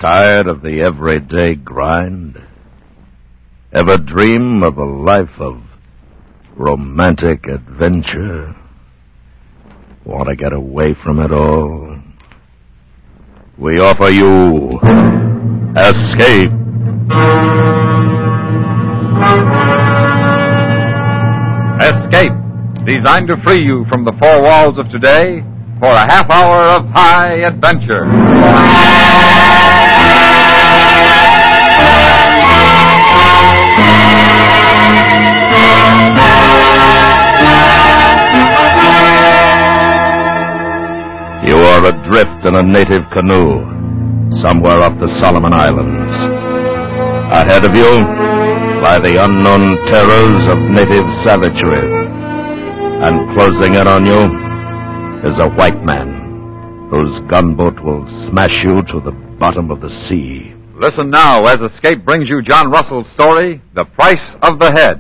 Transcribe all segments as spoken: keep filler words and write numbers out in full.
Tired of the everyday grind? Ever dream of a life of romantic adventure? Want to get away from it all? We offer you Escape. Escape, designed to free you from the four walls of today for a half hour of high adventure. You are adrift in a native canoe somewhere off the Solomon Islands. Ahead of you lie the unknown terrors of native savagery. And closing in on you is a white man whose gunboat will smash you to the bottom of the sea. Listen now as Escape brings you John Russell's story, The Price of the Head.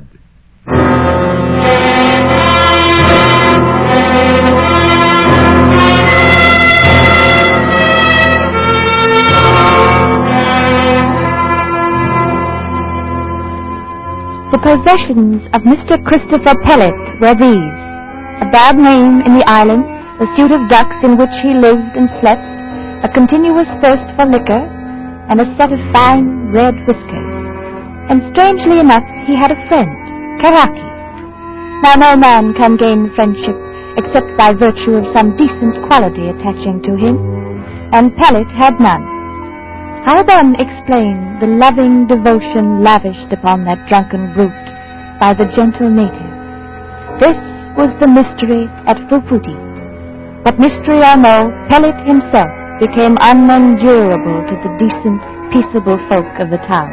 The possessions of Mister Christopher Pellet were these: a bad name in the islands, a suit of ducks in which he lived and slept, a continuous thirst for liquor, and a set of fine red whiskers. And strangely enough, he had a friend, Karaki. Now no man can gain friendship except by virtue of some decent quality attaching to him, and Pellet had none. How then explain the loving devotion lavished upon that drunken brute by the gentle native? This was the mystery at Fuputi. But mystery or no, Pellet himself became unendurable to the decent, peaceable folk of the town.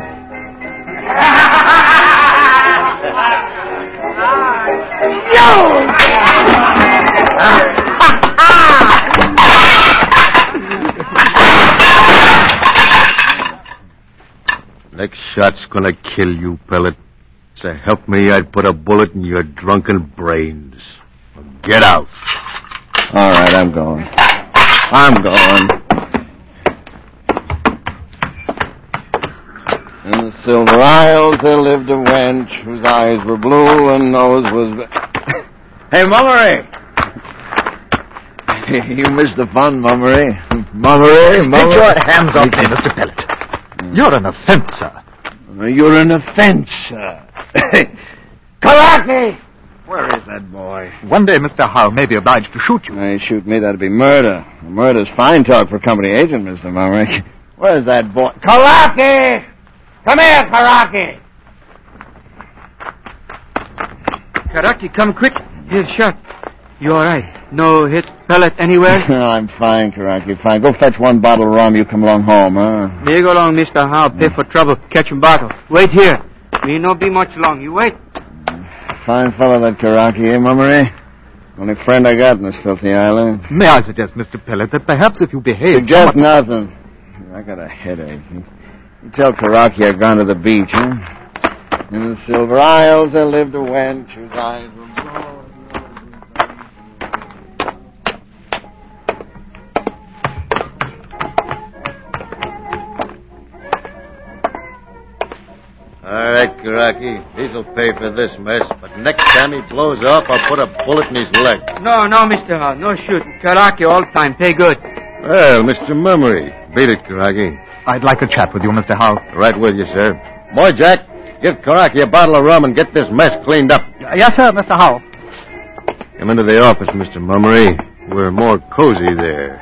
Next shot's gonna kill you, Pellet. So help me, I'd put a bullet in your drunken brains. Get out. All right, I'm going. I'm going. In the Silver Isles there lived a wench whose eyes were blue and nose was... Hey, Mummery! You missed the fun, Mummery. Mummery, Mummery. Take your hands off me, Mister Pellet. You're an offense, sir. You're an offense, sir. Karaki! Where is that boy? One day Mister Howe may be obliged to shoot you. Hey, shoot me, that'd be murder. Murder's fine talk for company agent, Mister Mummery. Where's that boy? Karaki! Come here, Karaki! Karaki, come quick. Here's shot. You all right? No hit Pellet anywhere? I'm fine, Karaki, fine. Go fetch one bottle of rum. You come along home, huh? Me go along, Mister Howe. Pay for trouble. Catch him bottle. Wait here. Me no be much long. You wait. Fine fellow, that Karaki, eh, Mummery? Only friend I got in this filthy island. May I suggest, Mister Pellet, that perhaps if you behave... Suggest somewhat... nothing. I got a headache. You tell Karaki I've gone to the beach, huh? In the Silver Isles there lived a wench whose eyes were blue. All right, Karaki. He'll pay for this mess, but next time he blows up, I'll put a bullet in his leg. No, no, Mister Howe. No shoot. Karaki all time. Pay good. Well, Mister Mummery. Beat it, Karaki. I'd like a chat with you, Mister Howe. Right with you, sir. Boy, Jack, give Karaki a bottle of rum and get this mess cleaned up. Yes, sir, Mister Howe. Come into the office, Mister Mummery. We're more cozy there.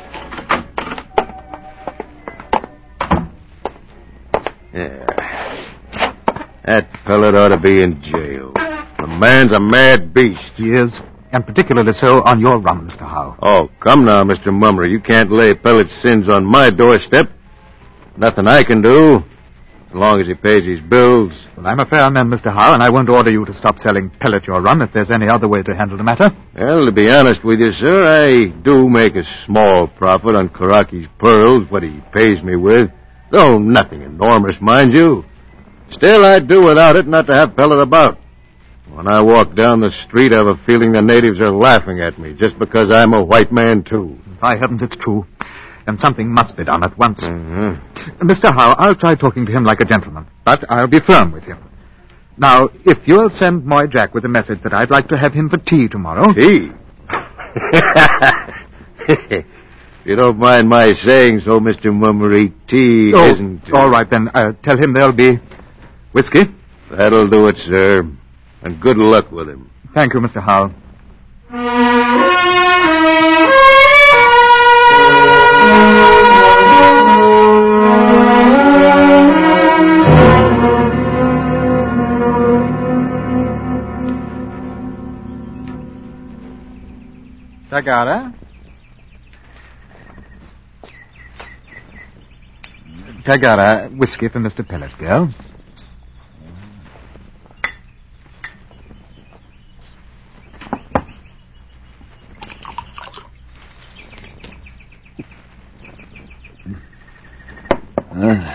Yeah. That Pellet ought to be in jail. The man's a mad beast. He is, and particularly so on your rum, Mister Howe. Oh, come now, Mister Mummery. You can't lay Pellet's sins on my doorstep. Nothing I can do, as long as he pays his bills. Well, I'm a fair man, Mister Howe, and I won't order you to stop selling Pellet your rum if there's any other way to handle the matter. Well, to be honest with you, sir, I do make a small profit on Karaki's pearls, what he pays me with. Though nothing enormous, mind you. Still, I'd do without it not to have Pellet about. When I walk down the street, I have a feeling the natives are laughing at me just because I'm a white man, too. By heavens, it's true. And something must be done at once. Mm-hmm. Mister Howe, I'll try talking to him like a gentleman, but I'll be firm with him. Now, if you'll send Moy Jack with a message that I'd like to have him for tea tomorrow... Tea? You don't mind my saying so, Mister Mummery, tea oh, isn't... All right, then. Uh, tell him there'll be whiskey. That'll do it, sir. And good luck with him. Thank you, Mister Howe. Tagara? Tagara, whiskey for Mister Pellet, girl. Uh,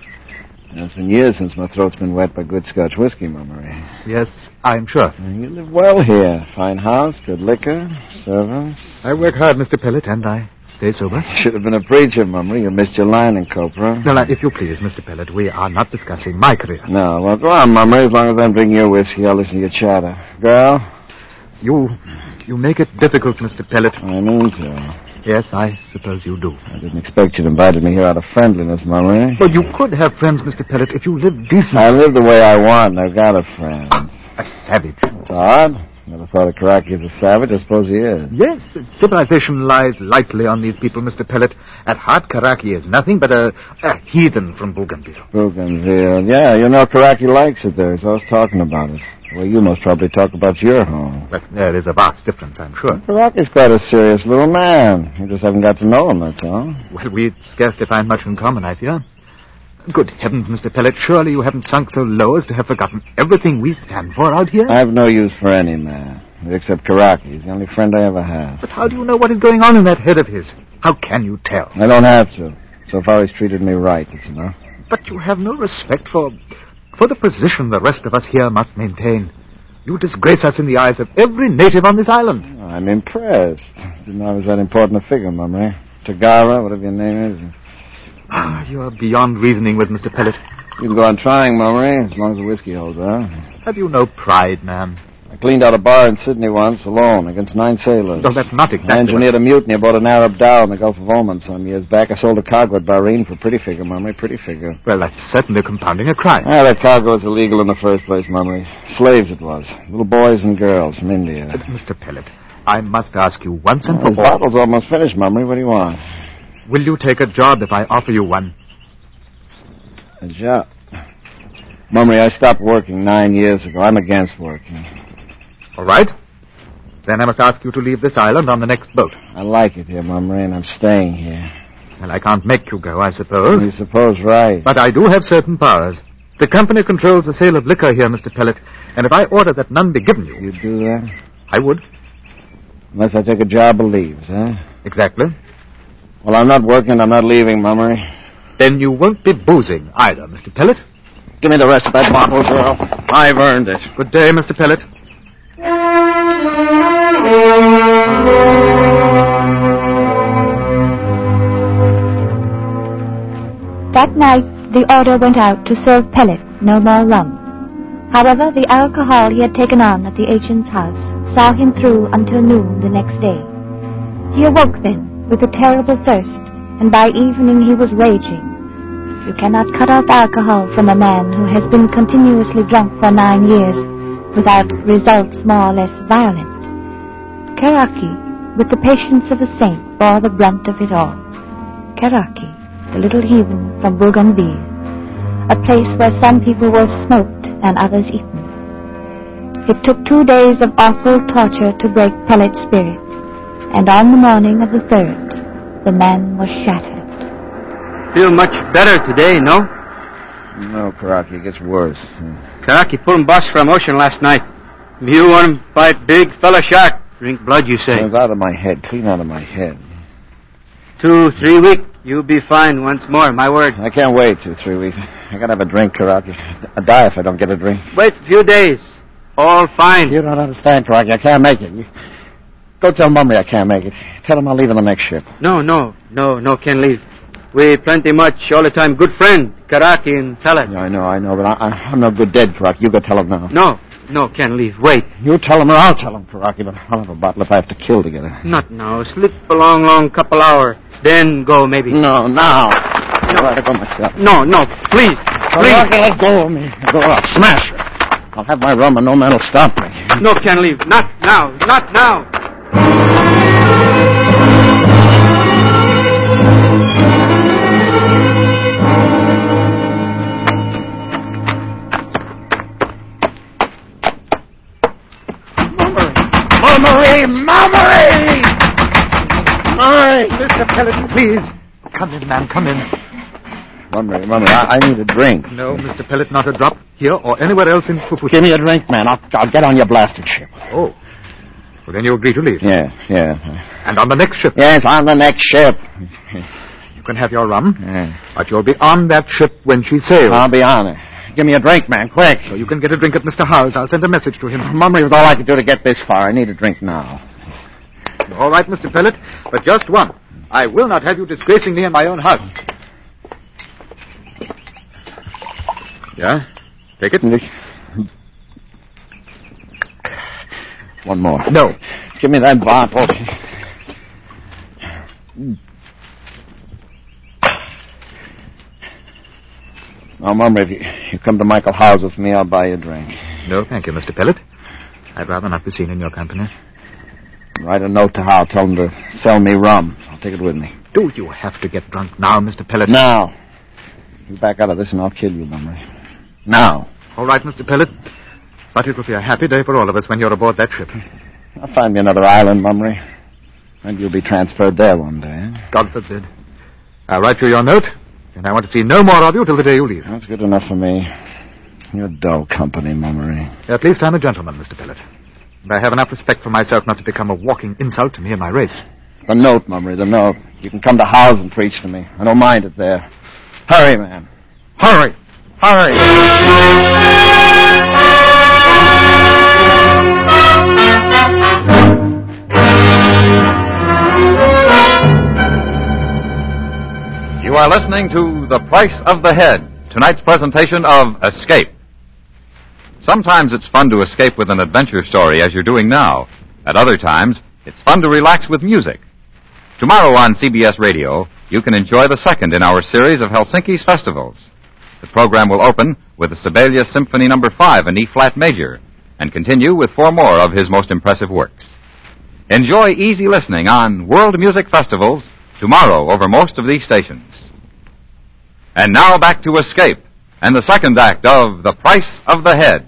it's been years since my throat's been wet by good Scotch whiskey, Mummery. Yes, I'm sure. You live well here. Fine house, good liquor, servants. I work hard, Mister Pellet, and I stay sober. Should have been a preacher, Mummery. You missed your line in Copra. Now, now, if you please, Mister Pellet, we are not discussing my career. No, well, go on, Mummery. As long as I'm drinking your whiskey, I'll listen to your chatter. Girl? You... you make it difficult, Mister Pellet. I mean to. Yes, I suppose you do. I didn't expect you'd invited me here out of friendliness, Mummery. But you could have friends, Mister Pellet, if you lived decently. I live the way I want, and I've got a friend. A savage. It's odd. Never thought of Karaki as a savage. I suppose he is. Yes, civilization lies lightly on these people, Mister Pellet. At heart, Karaki is nothing but a, a heathen from Bougainville. Bougainville. Yeah, you know Karaki likes it there. He's always talking about it. Well, you must probably talk about your home. But there is a vast difference, I'm sure. Karaki's quite a serious little man. You just haven't got to know him, that's all. Well, we'd scarcely find much in common, I fear. Good heavens, Mister Pellet, surely you haven't sunk so low as to have forgotten everything we stand for out here? I've no use for any man, except Karaki. He's the only friend I ever had. But how do you know what is going on in that head of his? How can you tell? I don't have to. So far he's treated me right, that's enough. But you have no respect for... for the position the rest of us here must maintain. You disgrace us in the eyes of every native on this island. Oh, I'm impressed. Didn't know I was that important a figure, Mummery. Tagara, whatever your name is. Ah, you are beyond reasoning with Mister Pellet. You can go on trying, Mummery, as long as the whiskey holds out. Have you no pride, man? I cleaned out a bar in Sydney once, alone, against nine sailors. No, that's not exactly... I engineered a mutiny aboard an Arab dhow in the Gulf of Oman some years back. I sold a cargo at Bahrain for pretty figure, Mummery, pretty figure. Well, that's certainly compounding a crime. Ah, that cargo was illegal in the first place, Mummery. Slaves it was. Little boys and girls from India. Uh, Mister Pellet, I must ask you once and well, for all... all... The bottle's almost finished, Mummery. What do you want? Will you take a job if I offer you one? A job? Mummery, I stopped working nine years ago. I'm against working. All right. Then I must ask you to leave this island on the next boat. I like it here, Mummery, and I'm staying here. Well, I can't make you go, I suppose. You suppose right. But I do have certain powers. The company controls the sale of liquor here, Mister Pellet, and if I order that none be given you... You'd do that? I would. Unless I take a job of leaves, huh? Exactly. Well, I'm not working, I'm not leaving, Mummery. Then you won't be boozing either, Mister Pellet. Give me the rest of that bottle, girl. I've earned it. Good day, Mister Pellet. That night, the order went out to serve Pellet no more rum. However, the alcohol he had taken on at the agent's house saw him through until noon the next day. He awoke then with a terrible thirst, and by evening he was raging. You cannot cut off alcohol from a man who has been continuously drunk for nine years without results more or less violent. Karaki, with the patience of a saint, bore the brunt of it all. Karaki, the little heathen from Bougainville, a place where some people were smoked and others eaten. It took two days of awful torture to break Pellet's spirit, and on the morning of the third, the man was shattered. Feel much better today, no? No, Karaki, it gets worse. Karaki pulled boss from ocean last night. You want to fight big fella shark. Drink blood, you say. It's out of my head, clean out of my head. Two, three weeks, you'll be fine once more, my word. I can't wait two, three weeks. I gotta have a drink, Karaki. I'll die if I don't get a drink. Wait a few days. All fine. You don't understand, Karaki. I can't make it. You... Go tell Mummery I can't make it. Tell him I'll leave on the next ship. No, no, no, no, can't leave. We plenty much all the time good friend, Karaki and Pellet. Yeah, I know, I know, but I, I'm no good dead, Karaki. You go tell him now. No, no, can't leave. Wait. You tell him or I'll tell him, Karaki, but I'll have a bottle if I have to kill together. Not now. Slip a long, long couple hour. Then go, maybe. No, now. I'll have to go myself. No, no, please. Please. Karaki, let go of me. Go out. Smash her. I'll have my rum and no man will stop me. No, can't leave. Not now. Not now. Mummery! Mummery! Mummery! Mister Pellet, please. Come in, man, come in. Mummery, Mummery, I, I need a drink. No, Mister Pellet, not a drop. Here or anywhere else in Fufuti. Give me a drink, man. I'll, I'll get on your blasted ship. Oh. Well, then you agree to leave. Yeah, yeah. And on the next ship. Yes, on the next ship. You can have your rum. Yeah. But you'll be on that ship when she sails. I'll be on it. Give me a drink, man, quick. So you can get a drink at Mister Howe's. I'll send a message to him. Mummery was all I could do to get this far. I need a drink now. All right, Mister Pellet, but just one. I will not have you disgracing me in my own house. Yeah? Take it. One more. No. Give me that bottle. Now, Mummery, if you, you come to Michael Howe's with me, I'll buy you a drink. No, thank you, Mister Pellet. I'd rather not be seen in your company. Write a note to Howe. Tell him to sell me rum. I'll take it with me. Do you have to get drunk now, Mister Pellet? Now. You back out of this and I'll kill you, Mummery. Now. All right, Mister Pellet. But it will be a happy day for all of us when you're aboard that ship. I'll find me another island, Mummery. And you'll be transferred there one day, eh? God forbid. I'll write you your note, and I want to see no more of you till the day you leave. That's good enough for me. You're dull company, Mummery. At least I'm a gentleman, Mister Pellet. And I have enough respect for myself not to become a walking insult to me and my race. The note, Mummery, the note. You can come to Howe's and preach to me. I don't mind it there. Hurry, man. Hurry. Hurry. You are listening to The Price of the Head, tonight's presentation of Escape. Sometimes it's fun to escape with an adventure story as you're doing now. At other times, it's fun to relax with music. Tomorrow on C B S Radio, you can enjoy the second in our series of Helsinki's festivals. The program will open with the Sibelius Symphony Number five in E-flat major and continue with four more of his most impressive works. Enjoy easy listening on World Music Festivals tomorrow over most of these stations. And now back to Escape and the second act of The Price of the Head.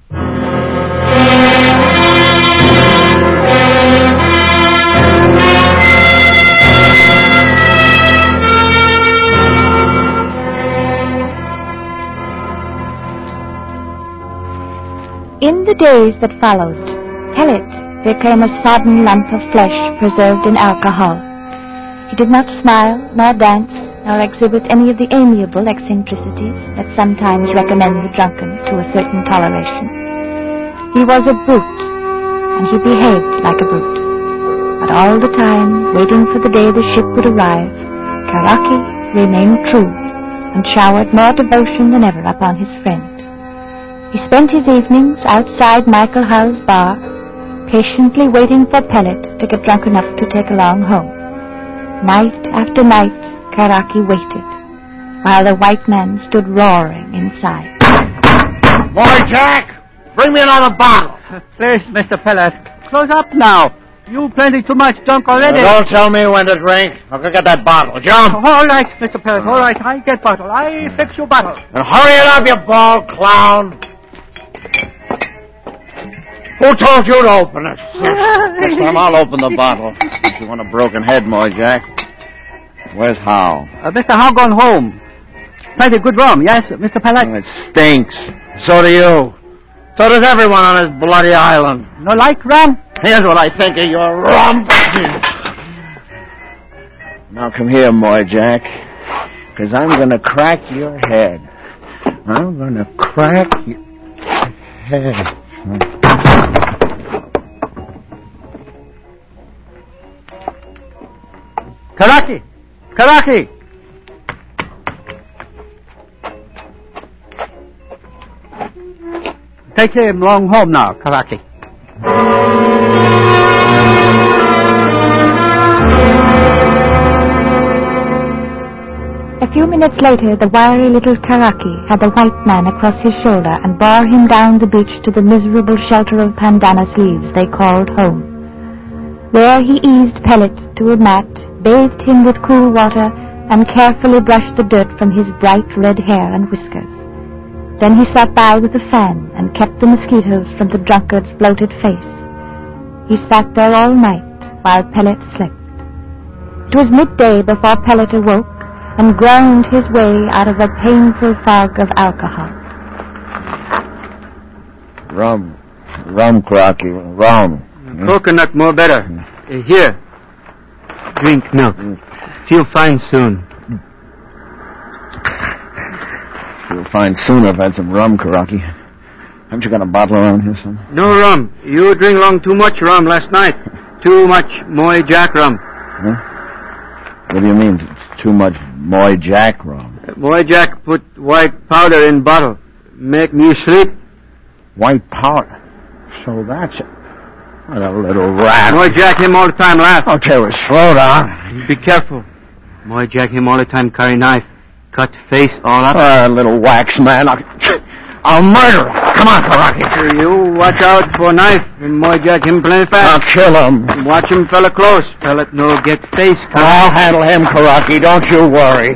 In the days that followed, Pellet became a sodden lump of flesh preserved in alcohol. He did not smile, nor dance, nor exhibit any of the amiable eccentricities that sometimes recommend the drunken to a certain toleration. He was a brute, and he behaved like a brute. But all the time, waiting for the day the ship would arrive, Karaki remained true and showered more devotion than ever upon his friend. He spent his evenings outside Michael Howe's bar, patiently waiting for Pellet to get drunk enough to take along home. Night after night, Karaki waited, while the white man stood roaring inside. Boy, Jack, bring me another bottle. Please, Mister Pellet, close up now. You plenty too much drunk already. Now, don't tell me when to drink. I'll go get that bottle. Jump. All right, Mister Pellet, all right. I get bottle. I fix you bottle. And hurry it up, you bald clown. Who told you to open it? Next time I'll open the bottle. If you want a broken head, Moy Jack. Where's Howe? Uh, Mister Howe gone home. Plenty good rum, yes, Mister Pellet? Oh, it stinks. So do you. So does everyone on this bloody island. No like rum? Here's what I think of your rum. Now come here, Moy Jack. Because I'm going to crack your head. I'm going to crack your head. Karaki! Karaki! Take him along home now, Karaki. A few minutes later, the wiry little Karaki had the white man across his shoulder and bore him down the beach to the miserable shelter of pandanus leaves they called home. There he eased Pellet to a mat, bathed him with cool water, and carefully brushed the dirt from his bright red hair and whiskers. Then he sat by with a fan and kept the mosquitoes from the drunkard's bloated face. He sat there all night while Pellet slept. It was midday before Pellet awoke and ground his way out of a painful fog of alcohol. Rum. Rum, Crocky. Rum. Coconut more better. Uh, here. Drink milk. Feel fine soon. You'll find soon I've had some rum, Karaki. Haven't you got a bottle around here, son? No rum. You drink along too much rum last night. Too much Moy Jack rum. Huh? What do you mean, too much Moy Jack rum? Uh, Moy Jack put white powder in bottle. Make me sleep. White powder? So that's it. What a little rat. Moy Jack him all the time laugh. Okay, well, slow down. Be careful. Moy Jack him all the time carry knife. Cut face all up. Ah, uh, little wax man. I'll, I'll murder him. Come on, Karaki. So you watch out for knife. And Moy Jack him plenty fast. I'll kill him. Watch him fella close. Fella no get face cut. I'll handle him, Karaki. Don't you worry.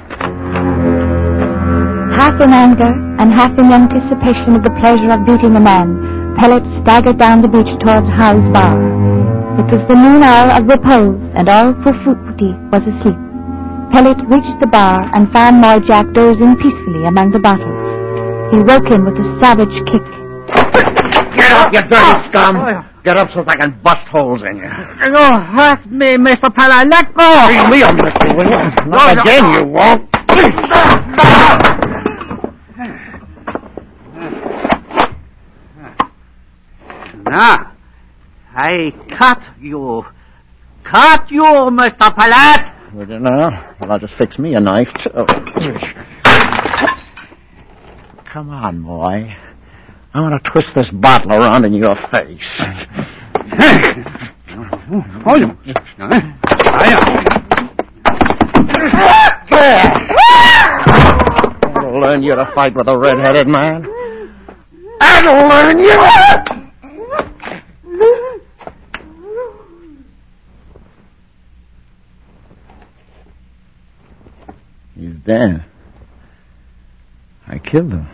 Half in anger and half in anticipation of the pleasure of beating a man, Pellet staggered down the beach towards Howe's bar. It was the noon hour of repose, and all Fufuti was asleep. Pellet reached the bar and found Moy Jack dozing peacefully among the bottles. He woke him with a savage kick. Get up, you dirty scum! Get up so I can bust holes in you. You hurt me, Mister Pellet. Let go! Leave me a lick, will you? Not no, again, no. You won't. Now, I cut you. Cut you, Mister Pellet! Would you now? Well, I'll just fix me a knife, too. Come on, boy. I want to twist this bottle around in your face. Hold him. I'll learn you to fight with a red-headed man. I'll learn you! He's dead. I killed him.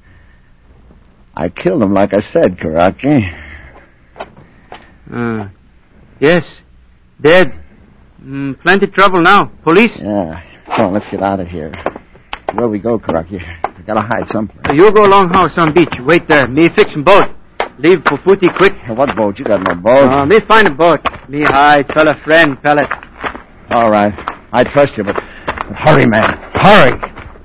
I killed him like I said, Karaki. Uh, yes. Dead. Mm, plenty trouble now. Police? Yeah. Come on, let's get out of here. Where we go, Karaki? We gotta hide someplace. Uh, you go along house on beach. Wait there. Me fix some boat. Leave Fufuti quick. What boat? You got no boat. Uh, me find a boat. Me hide fella friend, Pellet. All right. I trust you, but hurry, man. Hurry.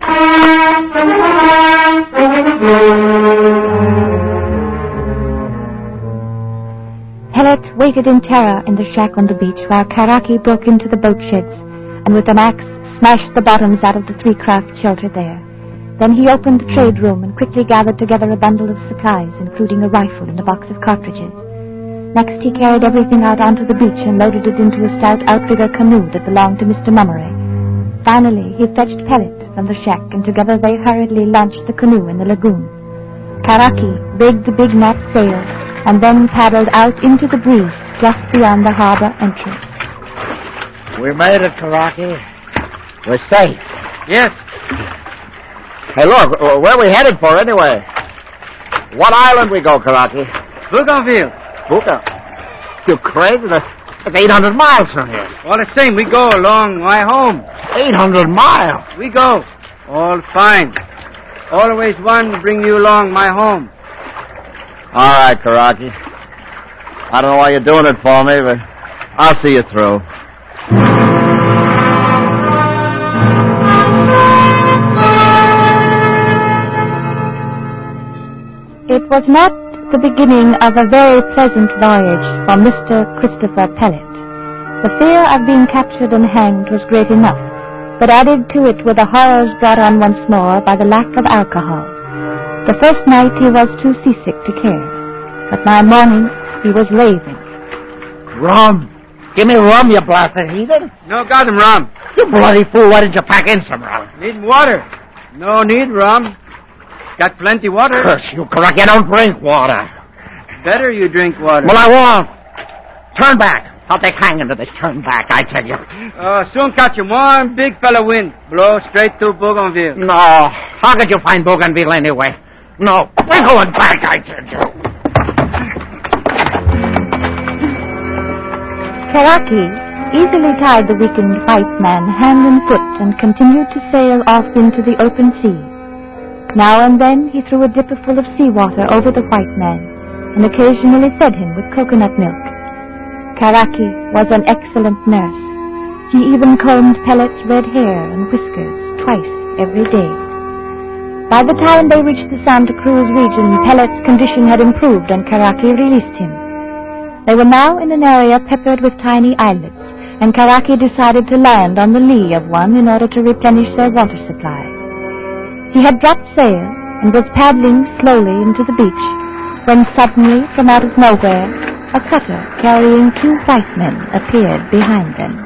Pellet waited in terror in the shack on the beach while Karaki broke into the boat sheds and with an axe smashed the bottoms out of the three craft sheltered there. Then he opened the trade room and quickly gathered together a bundle of supplies, including a rifle and a box of cartridges. Next he carried everything out onto the beach and loaded it into a stout outrigger canoe that belonged to Mister Mummery. Finally, he fetched Pellet from the shack, and together they hurriedly launched the canoe in the lagoon. Karaki rigged the big net sail, and then paddled out into the breeze just beyond the harbor entrance. We made it, Karaki. We're safe. Yes. Hey, look, where are we headed for, anyway? What island we go, Karaki? Bougainville. Bougainville? You crazy? That's eight hundred miles from here. All the same, we go along my home. eight hundred miles? We go. All fine. Always one to bring you along my home. All right, Karaki. I don't know why you're doing it for me, but I'll see you through. It was not the beginning of a very pleasant voyage for Mister Christopher Pellet. The fear of being captured and hanged was great enough, but added to it were the horrors brought on once more by the lack of alcohol. The first night he was too seasick to care, but by morning he was raving. Rum! Give me rum, you blasted heathen! No got him rum. You bloody fool, why didn't you pack in some rum? Need water. No need rum. Got plenty water. Curse you, Karaki, I don't drink water. Better you drink water. Well, I won't. Turn back. I'll take hanging to this turn back, I tell you. Uh, soon catch him. One big fella wind. Blow straight to Bougainville. No. How could you find Bougainville anyway? No. We're going back, I tell you. Karaki easily tied the weakened white man hand and foot and continued to sail off into the open sea. Now and then he threw a dipper full of seawater over the white man and occasionally fed him with coconut milk. Karaki was an excellent nurse. He even combed Pellet's red hair and whiskers twice every day. By the time they reached the Santa Cruz region, Pellet's condition had improved and Karaki released him. They were now in an area peppered with tiny islets, and Karaki decided to land on the lee of one in order to replenish their water supply. He had dropped sail and was paddling slowly into the beach when suddenly, from out of nowhere, a cutter carrying two white men appeared behind them.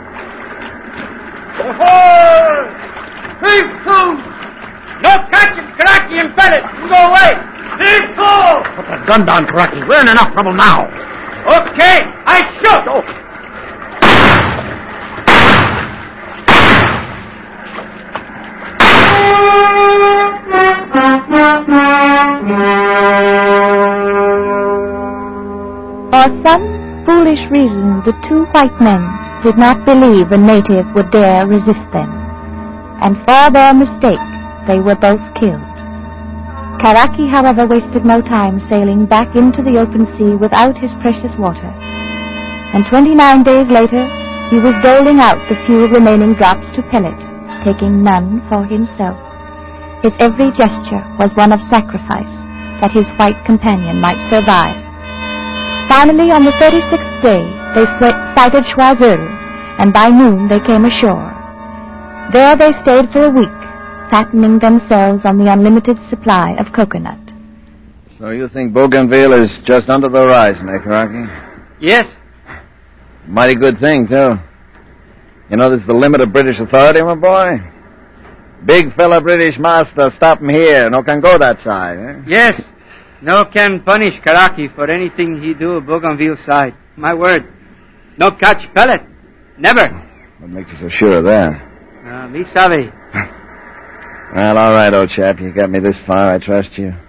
Ahoy! Heave to! No catching Karaki and Pellet! You go away! Heave to! Put the gun down, Karaki. We're in enough trouble now. Okay, I shoot! Oh. For some foolish reason, the two white men did not believe a native would dare resist them, and for their mistake, they were both killed. Karaki, however, wasted no time sailing back into the open sea without his precious water, and twenty-nine days later, he was doling out the few remaining drops to Pellet, taking none for himself. His every gesture was one of sacrifice, that his white companion might survive. Finally, on the thirty-sixth day, they sw- sighted Choiseul, and by noon they came ashore. There they stayed for a week, fattening themselves on the unlimited supply of coconut. So you think Bougainville is just under the horizon, eh, Karaki? Yes. Mighty good thing, too. You know, this is the limit of British authority, my boy. Big fella British master stop him here. No can go that side, eh? Yes. No can punish Karaki for anything he do Bougainville side. My word. No catch Pellet. Never. What makes you so sure of that? Uh, me savvy. Well, all right, old chap. You got me this far. I trust you.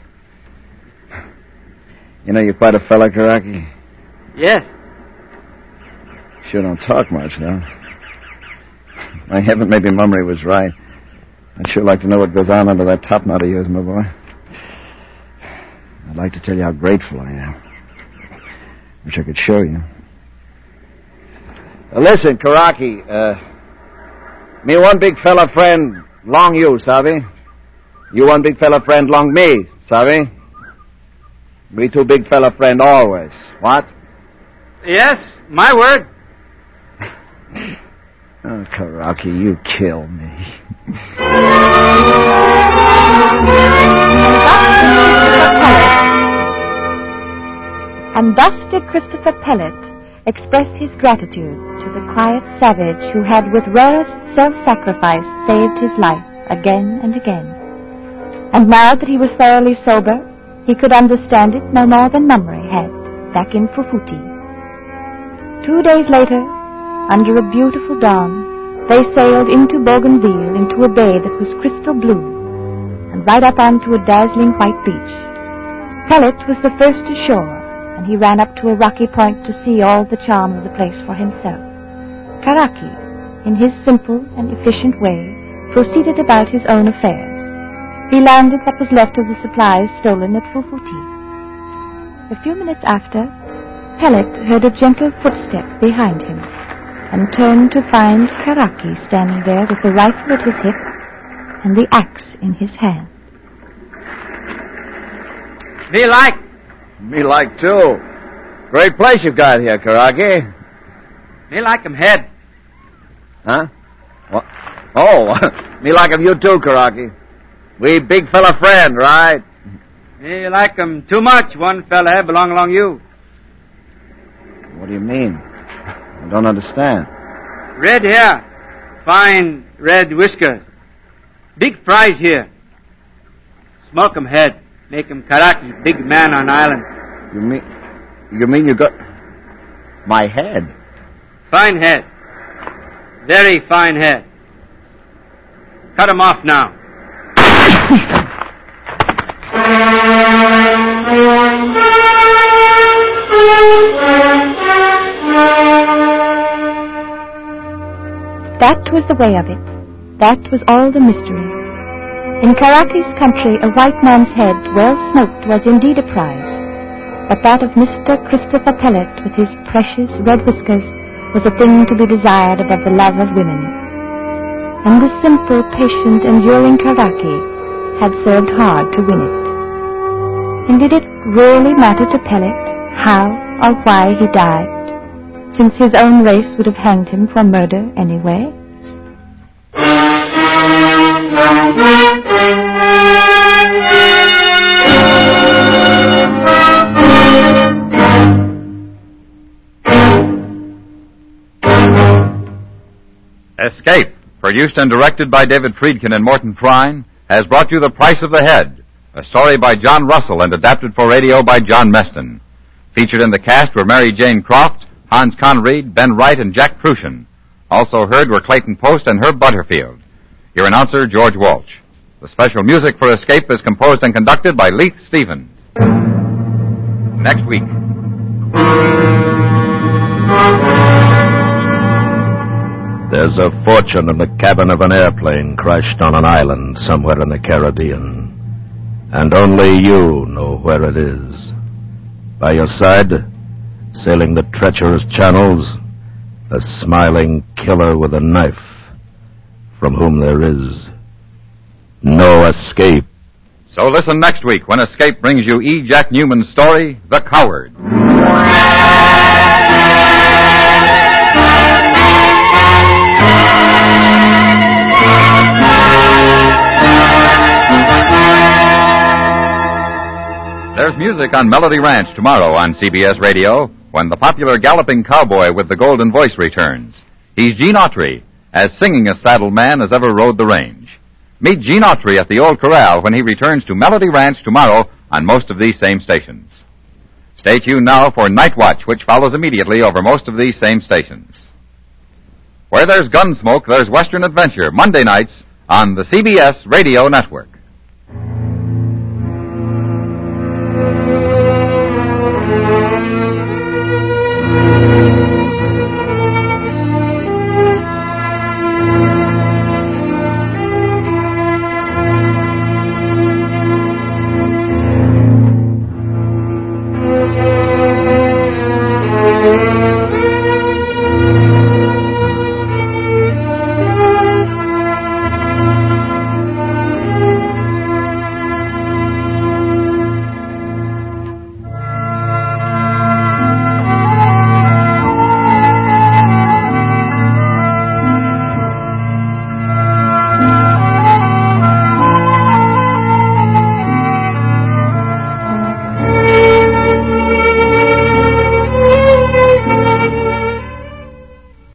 You know, you're quite a fella, Karaki. Yes. Sure don't talk much, though. My heaven, maybe Mummery was right. I'd sure like to know what goes on under that top knot of yours, my boy. I'd like to tell you how grateful I am. Wish I could show you. Uh, listen, Karaki, uh, me one big fella friend, long you, sabe? You one big fella friend, long me, sabe? Me two big fella friend always. What? Yes, my word. Oh, Karaki, you kill me. And thus did Christopher Pellet express his gratitude to the quiet savage who had with rarest self-sacrifice saved his life again and again. And now that he was thoroughly sober, he could understand it no more than Mummery had back in Fufuti. Two days later, under a beautiful dawn, they sailed into Bougainville, into a bay that was crystal blue, and right up onto a dazzling white beach. Pellet was the first ashore, and he ran up to a rocky point to see all the charm of the place for himself. Karaki, in his simple and efficient way, proceeded about his own affairs. He landed what was left of the supplies stolen at Fufuti. A few minutes after, Pellet heard a gentle footstep behind him, and turned to find Karaki standing there with the rifle at his hip and the axe in his hand. Me like. Me like, too. Great place you've got here, Karaki. Me like him head. Huh? What? Oh, me like him you too, Karaki. We big fella friend, right? You like 'em too much, one fella belong along you. What do you mean? I don't understand. Red hair, fine red whiskers. Big prize here. Smoke 'em head, make 'em Karaki, big man on island. You mean... You mean you got... my head? Fine head. Very fine head. Cut 'em off now. That was the way of it. That was all the mystery. In Karaki's country, a white man's head, well smoked, was indeed a prize. But that of Mister Christopher Pellet, with his precious red whiskers, was a thing to be desired above the love of women. And the simple, patient, enduring Karaki had served hard to win it. And did it really matter to Pellet how or why he died, since his own race would have hanged him for murder anyway? Escape, produced and directed by David Friedkin and Morton Prine, has brought you The Price of the Head, a story by John Russell and adapted for radio by John Meston. Featured in the cast were Mary Jane Croft, Hans Conried, Ben Wright, and Jack Prussian. Also heard were Clayton Post and Herb Butterfield. Your announcer, George Walsh. The special music for Escape is composed and conducted by Leith Stevens. Next week. There's a fortune in the cabin of an airplane crashed on an island somewhere in the Caribbean. And only you know where it is. By your side, sailing the treacherous channels, a smiling killer with a knife, from whom there is no escape. So listen next week when Escape brings you E. Jack Newman's story, The Coward. There's music on Melody Ranch tomorrow on C B S Radio when the popular galloping cowboy with the golden voice returns. He's Gene Autry, as singing a saddled man as ever rode the range. Meet Gene Autry at the Old Corral when he returns to Melody Ranch tomorrow on most of these same stations. Stay tuned now for Night Watch, which follows immediately over most of these same stations. Where there's Gunsmoke, there's Western Adventure, Monday nights on the C B S Radio Network.